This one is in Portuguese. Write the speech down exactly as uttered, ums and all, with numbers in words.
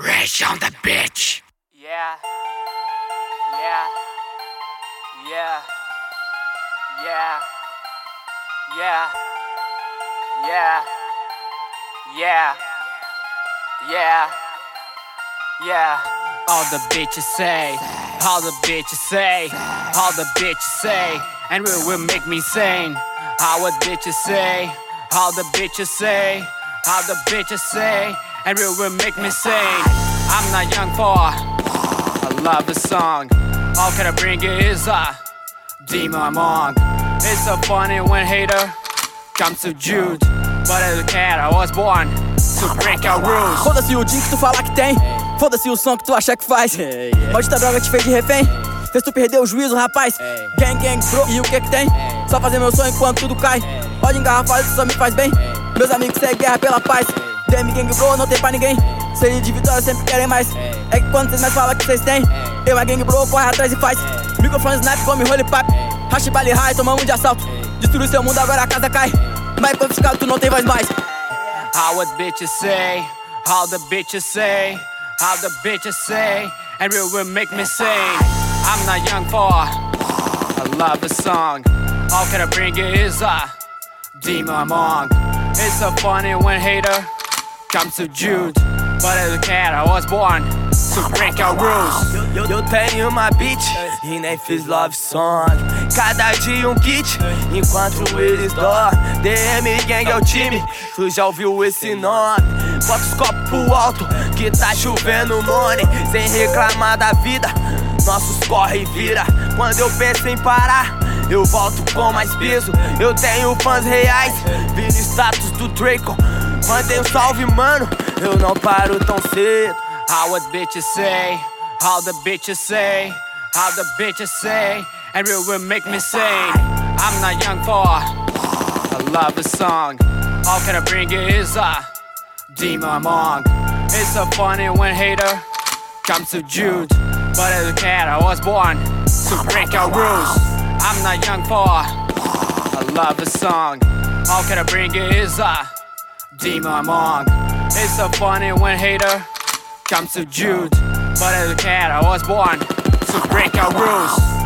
Rage on the bitch. Yeah, yeah, yeah, yeah, yeah, yeah, yeah, yeah, yeah. All the bitches say, all the bitches say, all the bitches say, and it will make me sing. All what bitches say, all the bitches say, all the bitches say, and it will make me sing. I'm not young for I love the song. All can I bring it is a demon among. It's so funny when hater comes to Jude, but as a cat I was born to break our rules. Foda-se o din que tu fala que tem, foda-se o som que tu acha que faz. Maldita droga te fez de refém, fez tu perder o juízo, rapaz. Gang, gang, bro, e o que que tem? Só fazer meu sonho enquanto tudo cai. Ódio engarrafado, isso só me faz bem. Meus amigos seguem guerra pela paz. D M gang, bro, não tem pra ninguém. Série de vitória sempre querem mais. É que quando vocês mais falam que vocês têm, eu a gang, bro, corre atrás e faz. Microfone, snap, come, holy pap. Hash, bali, high, tomamos de assalto. Destruiu seu mundo, agora a casa cai. Mas confiscado, tu não tem voz mais. How what bitches say, how the bitches say, how the bitches say, and it will make me sing. I'm not young for I love the song. All can I bring it is a demon among. It's so funny when hater comes to Jude, but as a cat I was born to break our rules. Eu, eu tenho uma beat e nem fiz love song. Cada dia um kit, enquanto eles dormem. D M Gang é o time, tu já ouviu esse nome? Bota os copos pro alto, que tá chovendo money. Sem reclamar da vida, nossos corre e vira. Quando eu penso em parar, eu volto com mais peso. Eu tenho fãs reais, vi no status do Draco. Mandei um salve, mano, eu não paro tão cedo. How what bitches say, how the bitches say, how the bitches say, and it will make me sing. I'm not young for I love the song. All can I bring it is a demon among. It's so funny when hater comes to Jude, but as a cat I was born to break our rules. I'm not young for I love the song. All can I bring it is a demon among. It's so funny when hater comes to Jude, but as a cat I was born to break our rules.